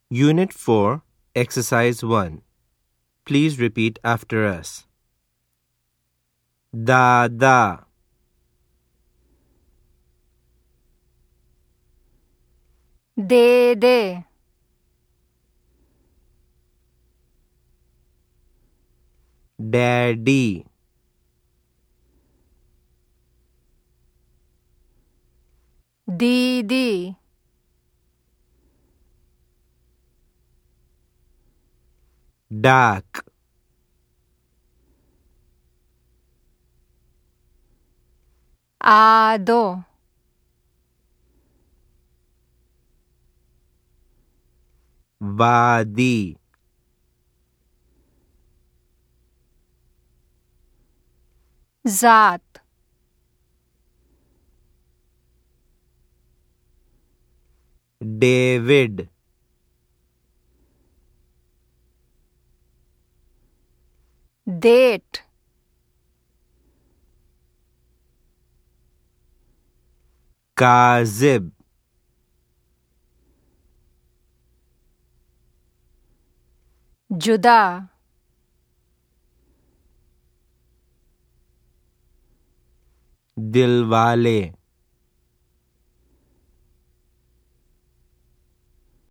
Unit 4, Exercise 1. Please repeat after us. Dada, दे दे Daddy, दीदी Duck, आदो Wadi, जात David, डेट Kazib, जुदा Dilwale.